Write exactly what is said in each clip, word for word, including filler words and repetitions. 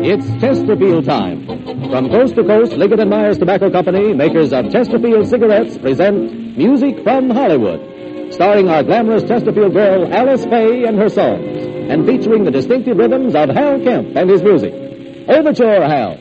It's Chesterfield time. From coast to coast, Liggett and Myers Tobacco Company, makers of Chesterfield cigarettes, present Music from Hollywood, starring our glamorous Chesterfield girl, Alice Faye, and her songs, and featuring the distinctive rhythms of Hal Kemp and his music. Overture, Hal.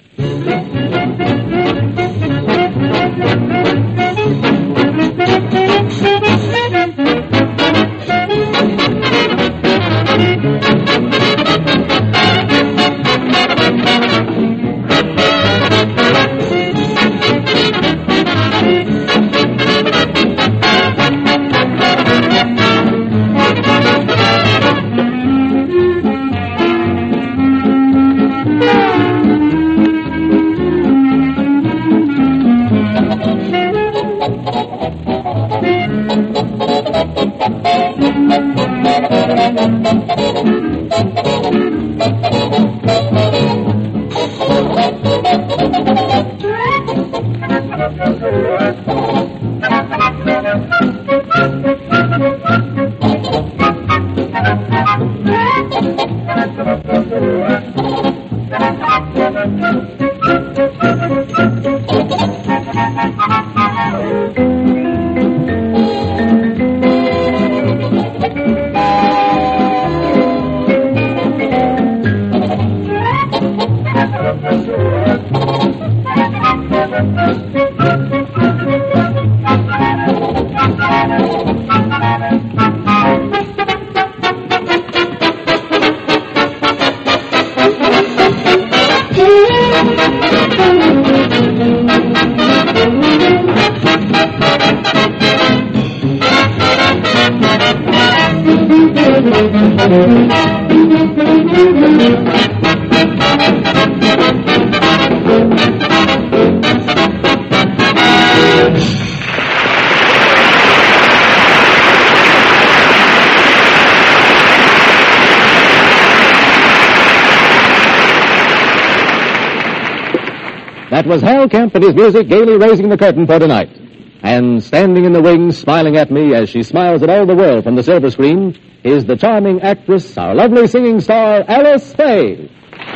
That was Hal Kemp and his music gaily raising the curtain for tonight. And standing in the wings, smiling at me as she smiles at all the world from the silver screen, is the charming actress, our lovely singing star, Alice Faye.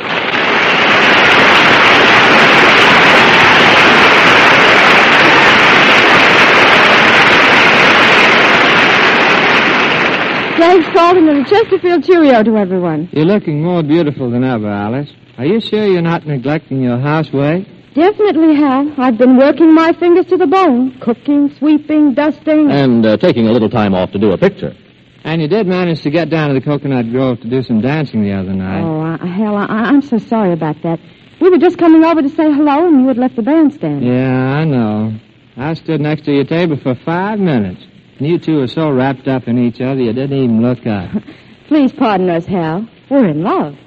Thanks, Carlton, and a Chesterfield cheerio to everyone. You're looking more beautiful than ever, Alice. Are you sure you're not neglecting your housework? Definitely, Hal. I've been working my fingers to the bone. Cooking, sweeping, dusting. And uh, taking a little time off to do a picture. And you did manage to get down to the Coconut Grove to do some dancing the other night. Oh, uh, Hal, I, I'm so sorry about that. We were just coming over to say hello, and you had left the bandstand. Yeah, I know. I stood next to your table for five minutes. And you two were so wrapped up in each other, you didn't even look up. Please pardon us, Hal. We're in love.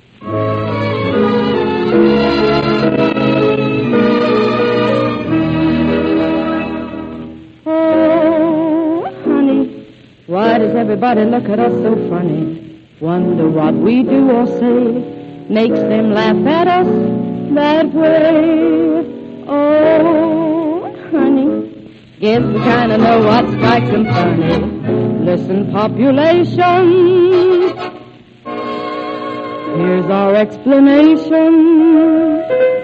Oh, honey, why does everybody look at us so funny? Wonder what we do or say makes them laugh at us that way. Oh, honey, guess we kind of know what strikes them funny. Listen, population, here's our explanation.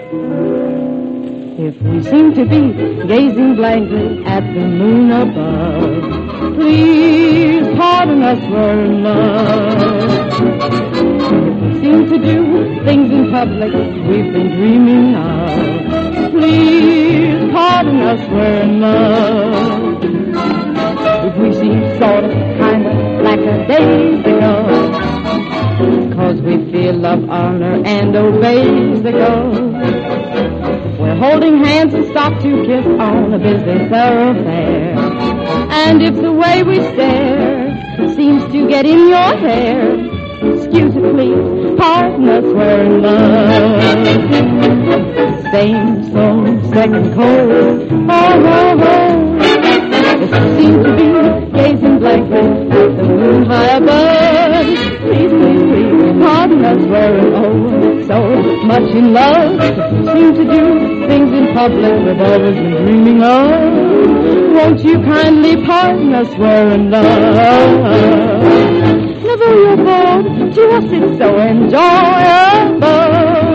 If we seem to be gazing blankly at the moon above, please pardon us, we're in love. If we seem to do things in public we've been dreaming of, please pardon us, we're in love. If we seem sort of, kind of, lackadaisical, 'cause we feel love, honor, and obeys the code. We're holding hands and stop to kiss on a busy thoroughfare. And if the way we stare seems to get in your hair, excuse it, please, pardon us, we're in love. Same song, second chorus, oh, oh, oh. It seems to be gazing blankly at the moon high above. Please, please, please, pardon us, we're in oh, so much in love. Seem to do things in public we've always been dreaming of. Won't you kindly pardon us, we're in love. Never you're bored, to us it's so enjoyable.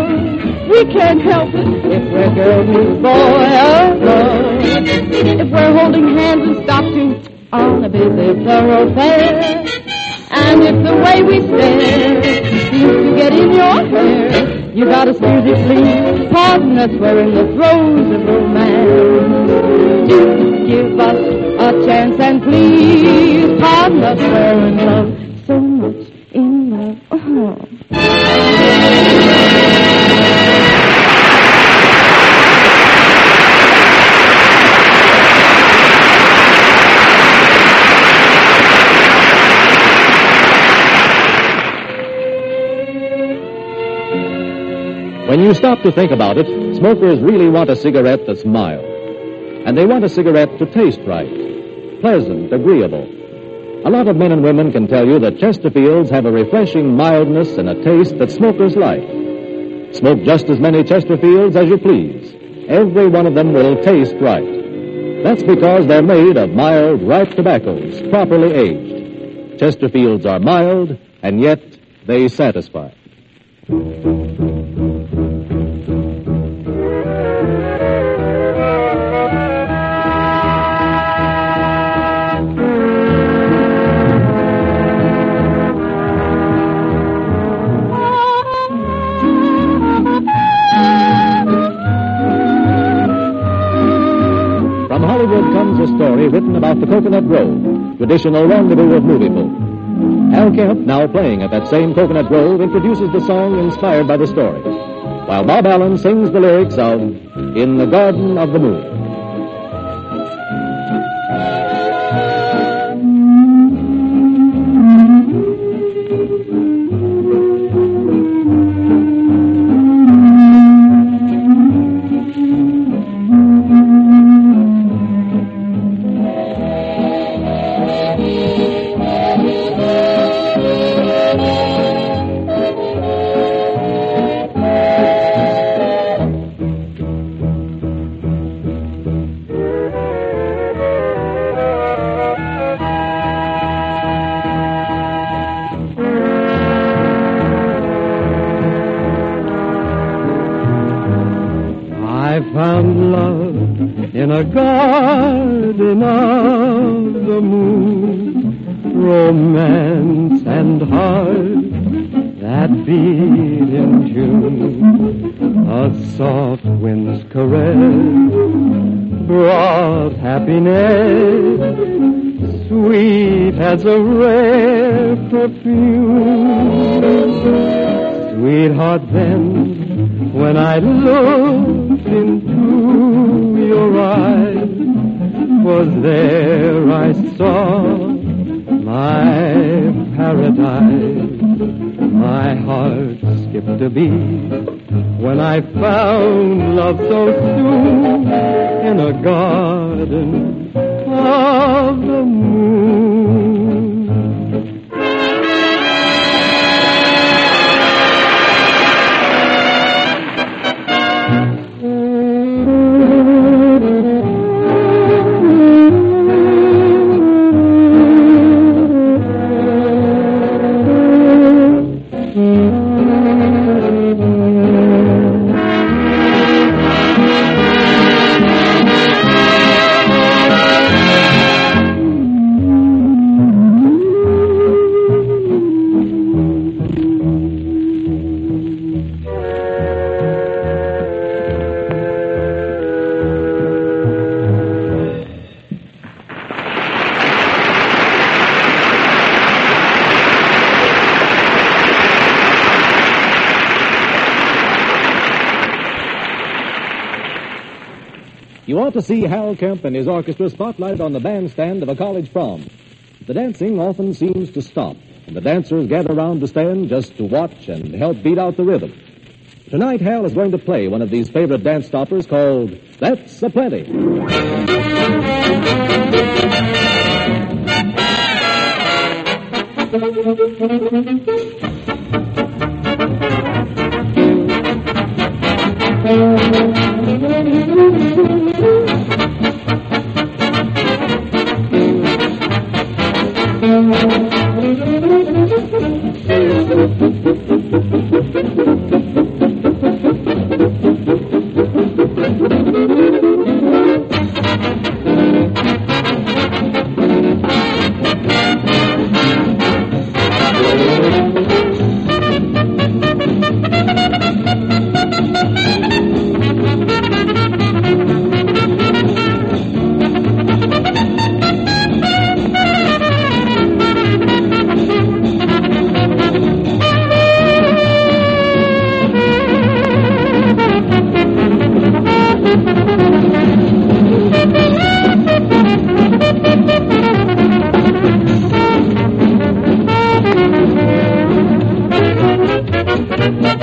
we can't help it. If we're girl meets boy, oh, if we're holding hands and stop to on a busy thoroughfare, and if the way we stare seems to get in your hair, you gotta excuse it, please. Pardon us, we're in the throes of romance. Do give us a chance and please pardon us, we're in love, so much in love. Oh. When you stop to think about it, smokers really want a cigarette that's mild. And they want a cigarette to taste right, pleasant, agreeable. A lot of men and women can tell you that Chesterfields have a refreshing mildness and a taste that smokers like. Smoke just as many Chesterfields as you please. Every one of them will taste right. That's because they're made of mild, ripe tobaccos, properly aged. Chesterfields are mild, and yet they satisfy. From Hollywood comes a story written about the Coconut Grove, traditional rendezvous of movie folk. Al Kemp, now playing at that same Coconut Grove, introduces the song inspired by the story, while Bob Allen sings the lyrics of In the Garden of the Moon. I found love in a garden of the moon, romance and heart that beat in tune. A soft wind's caress brought happiness, sweet as a rare perfume. Sweetheart, then, when I looked into your eyes, was there I saw my paradise. My heart skipped a beat when I found love so soon in a garden of the moon. You ought to see Hal Kemp and his orchestra spotlighted on the bandstand of a college prom. The dancing often seems to stop, and the dancers gather around to stand just to watch and help beat out the rhythm. Tonight, Hal is going to play one of these favorite dance stoppers called That's a Plenty.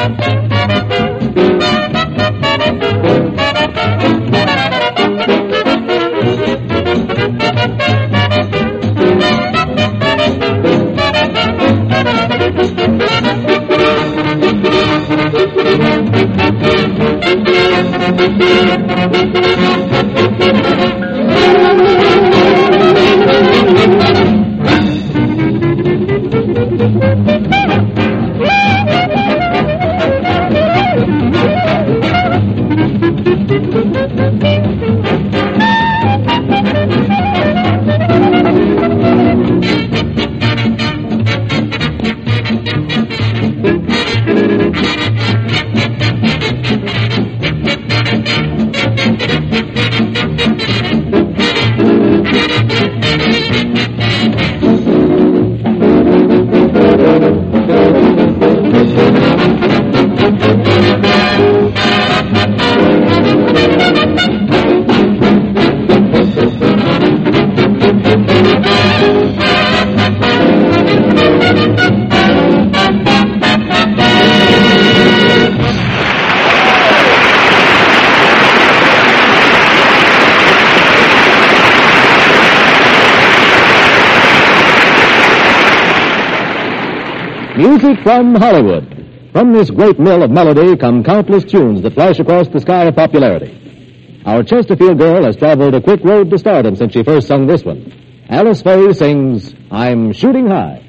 Music from Hollywood. From this great mill of melody come countless tunes that flash across the sky of popularity. Our Chesterfield girl has traveled a quick road to stardom since she first sung this one. Alice Faye sings, I'm Shooting High.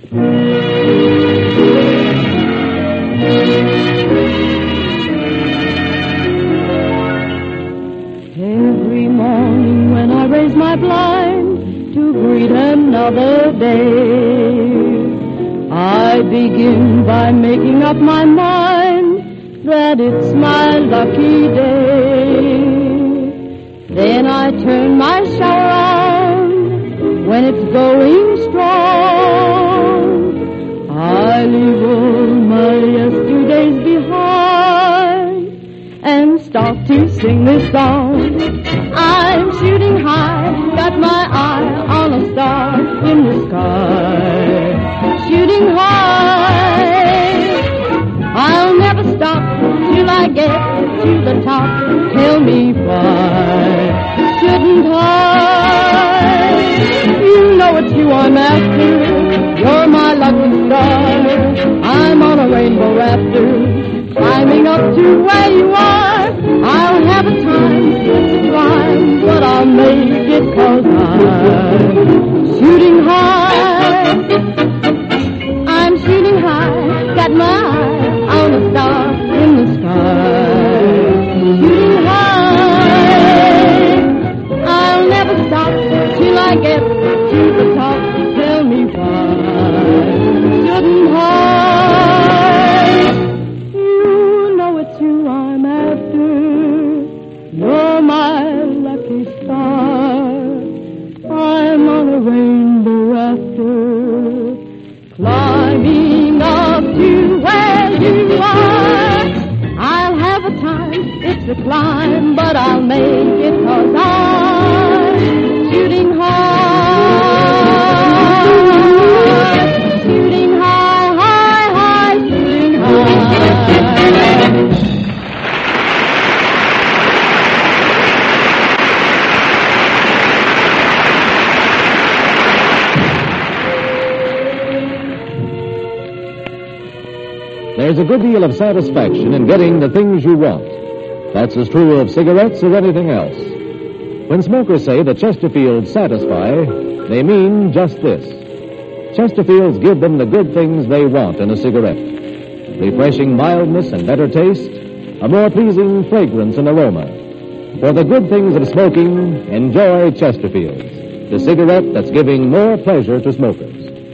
Every morning when I raise my blind to greet another day, I begin by making up my mind that it's my lucky day. Then I turn my shower on when it's going strong. I leave all my yesterdays behind and start to sing this song. I'm shooting high, got my eye on a star in the sky. Shooting high, I'll never stop till I get to the top. Tell me why shouldn't I? You know it's you I'm after. You're my lucky star. I'm on a rainbow rafter, climbing up to where you are. I'll have a time to climb, but I'll make it 'cause I'm shooting high. I'm shooting high, got my eye on a star in the sky. Shooting high, I'll never stop till I get to the top. Tell me why shouldn't I? You know it's you I'm after. You're my lucky star. I'm on a rainbow rafter, climbing up to where you are. I'll have a time, it's a climb, but I'll make it 'cause I'm shooting high. Shooting high, high, high, shooting high. There's a good deal of satisfaction in getting the things you want. That's as true of cigarettes as anything else. When smokers say that Chesterfields satisfy, they mean just this. Chesterfields give them the good things they want in a cigarette. Refreshing mildness and better taste, a more pleasing fragrance and aroma. For the good things of smoking, enjoy Chesterfields, the cigarette that's giving more pleasure to smokers.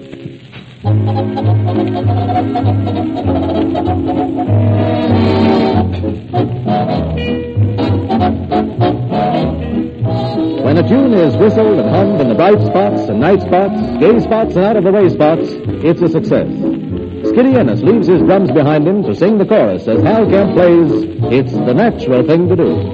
When a tune is whistled and hummed in the bright spots and night spots, gay spots and out-of-the-way spots, it's a success. Skiddy Ennis leaves his drums behind him to sing the chorus as Hal Kemp plays It's the Natural Thing to Do.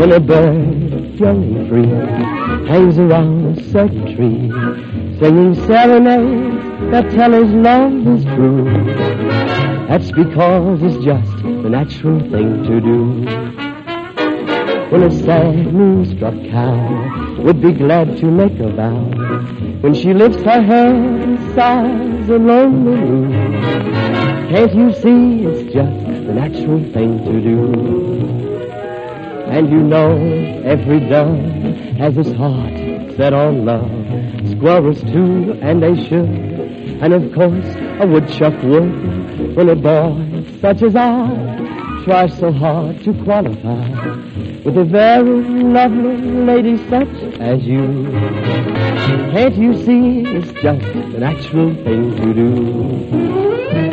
when a bird, young and free, hangs around a certain tree, singing serenades that tell his love is true. That's because it's just the natural thing to do. When a sad moon-struck cow would be glad to make a vow, when she lifts her head and sighs a lonely moon, can't you see it's just the natural thing to do? And you know every dove has his heart set on love, squirrels too, and they should. And of course a woodchuck would, when a boy such as I tries so hard to qualify with a very lovely lady such as you. Can't you see it's just the natural thing to do?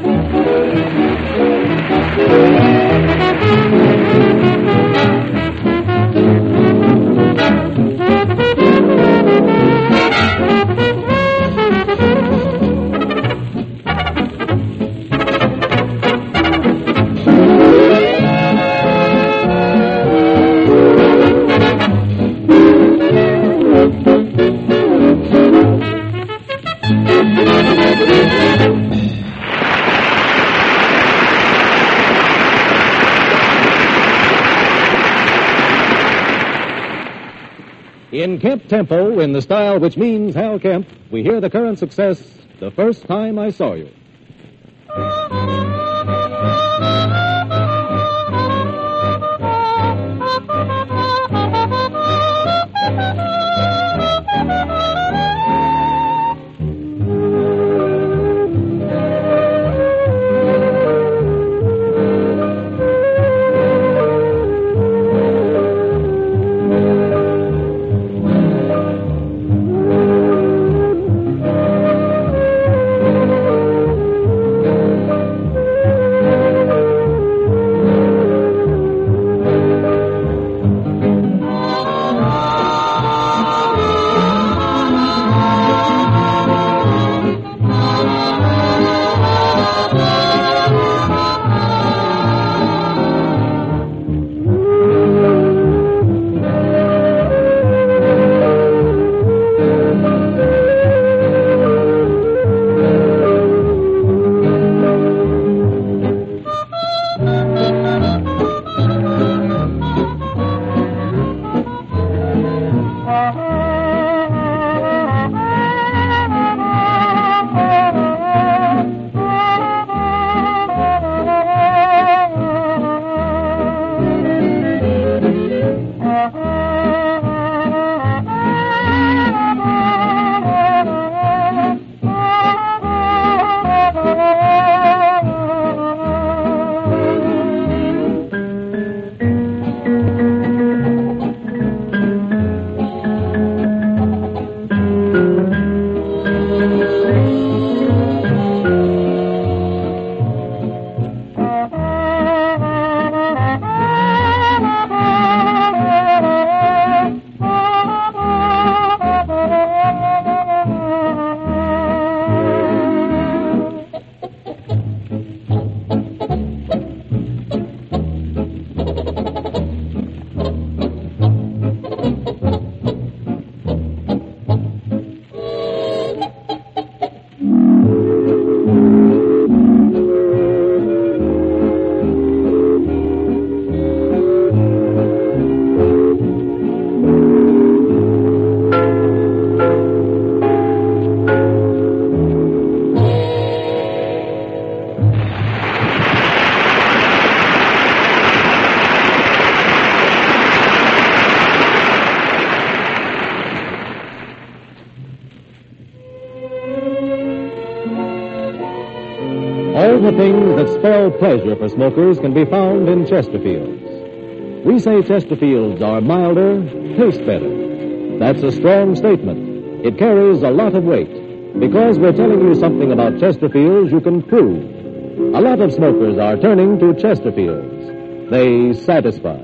In Kemp Tempo, in the style which means Hal Kemp, we hear the current success, The First Time I Saw You. All the things that spell pleasure for smokers can be found in Chesterfields. We say Chesterfields are milder, taste better. That's a strong statement. It carries a lot of weight, because we're telling you something about Chesterfields you can prove. A lot of smokers are turning to Chesterfields. They satisfy.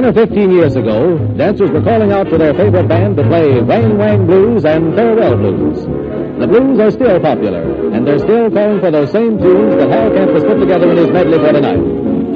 Ten or fifteen years ago, dancers were calling out to their favorite band to play Wang Wang Blues and Farewell Blues. The blues are still popular, and they're still calling for those same tunes that Hal Kemp has put together in his medley for tonight.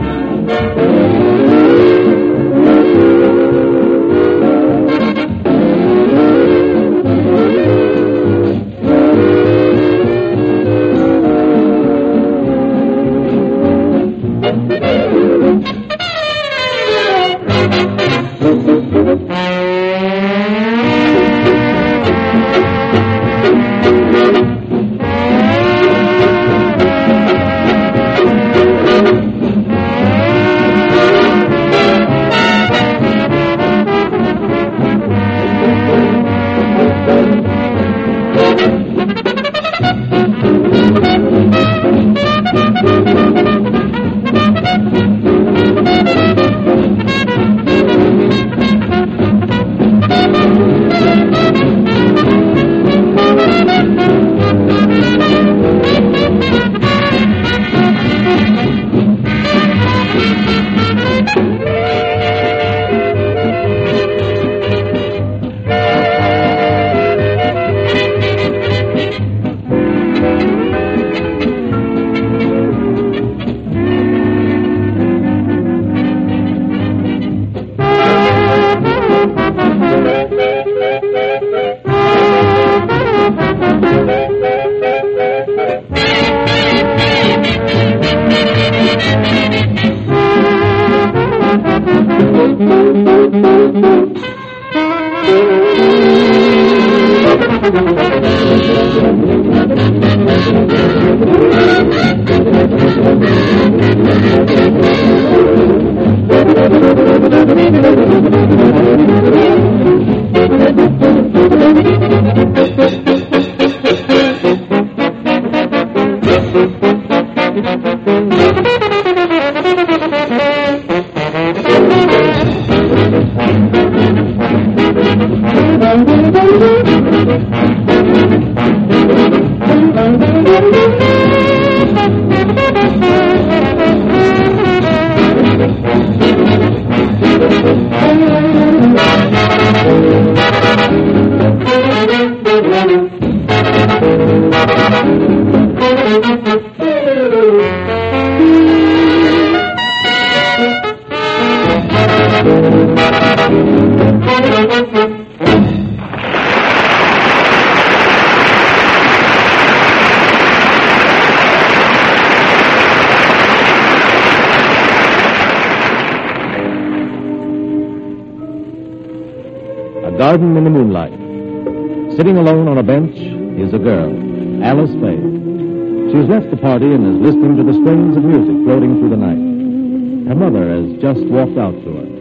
Garden in the moonlight. Sitting alone on a bench is a girl, Alice Faye. She's left the party and is listening to the strains of music floating through the night. Her mother has just walked out to her.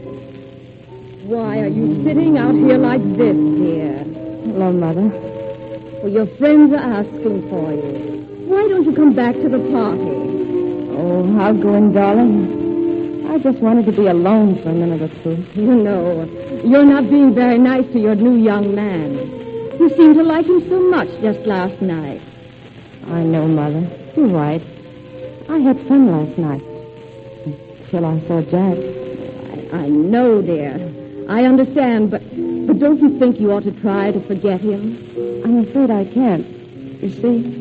Why are you sitting out here like this, dear? Hello, Mother. Well, your friends are asking for you. Why don't you come back to the party? Oh, I'll go in, darling. I just wanted to be alone for a minute or two. You know, you're not being very nice to your new young man. You seemed to like him so much just last night. I know, Mother. You're right. I had fun last night. Till I saw Jack. I, I know, dear. I understand, but, but don't you think you ought to try to forget him? I'm afraid I can't. You see?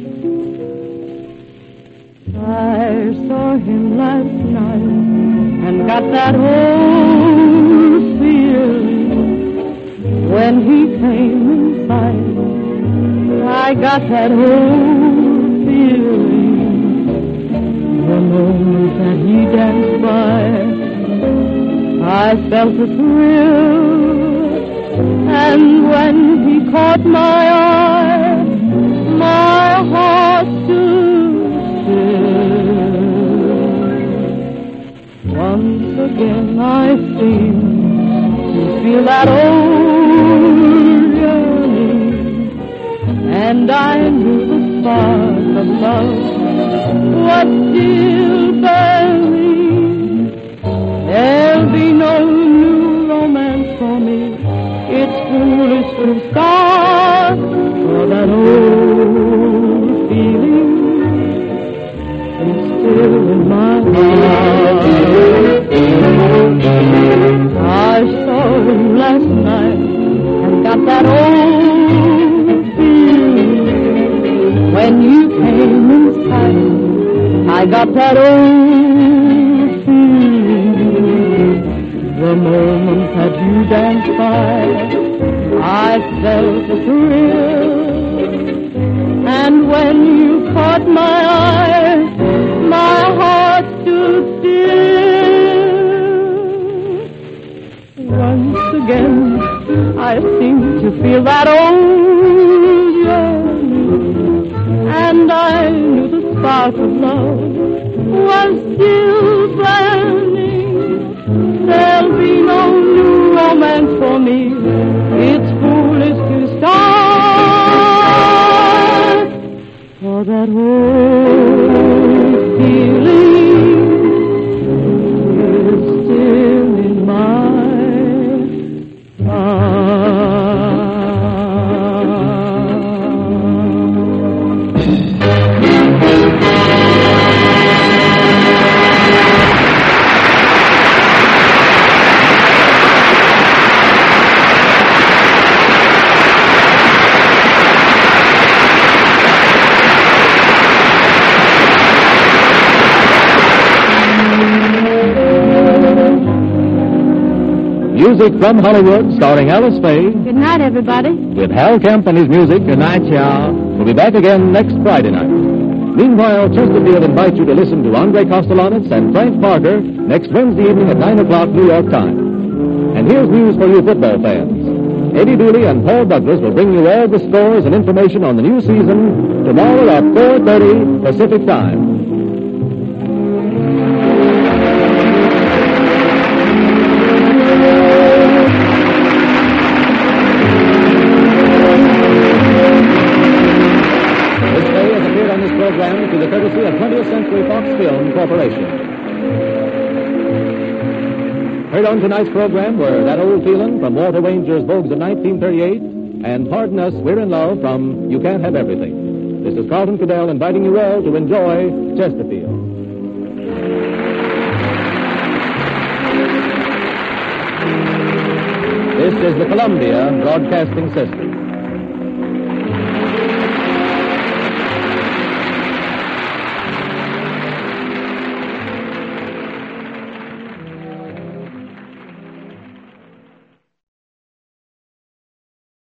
I saw him last night and got that old feeling when he came in sight. I got that old feeling the moment that he danced by. I felt a thrill, and when he caught my eye, my heart stood still. Once again I seem to feel that old yearning, and I knew the spark of love was still burning. There'll be no new romance for me. It's foolish to start sight. I got that old feeling the moment that you danced by. I felt a thrill, and when you caught my eye, my heart stood still. Once again, I seem to feel that old yearning, and I knew the spark of love was still burning. There'll be no new romance for me. It's foolish to start, for that old feeling is still in my Music from Hollywood, starring Alice Faye, Good night, everybody. with Hal Kemp and his music. Good night, y'all. We'll be back again next Friday night. Meanwhile, Chesterfield invites you to listen to Andre Kostelanetz and Frank Parker next Wednesday evening at nine o'clock New York time. And here's news for you football fans. Eddie Dooley and Paul Douglas will bring you all the scores and information on the new season tomorrow at four thirty Pacific time. Program to the courtesy of twentieth Century Fox Film Corporation. Heard on tonight's program were That Old Feeling from Walter Wanger's Vogues of nineteen thirty-eight and Pardon Us, We're in Love from You Can't Have Everything. This is Carlton Cadell inviting you all to enjoy Chesterfield. This is the Columbia Broadcasting System.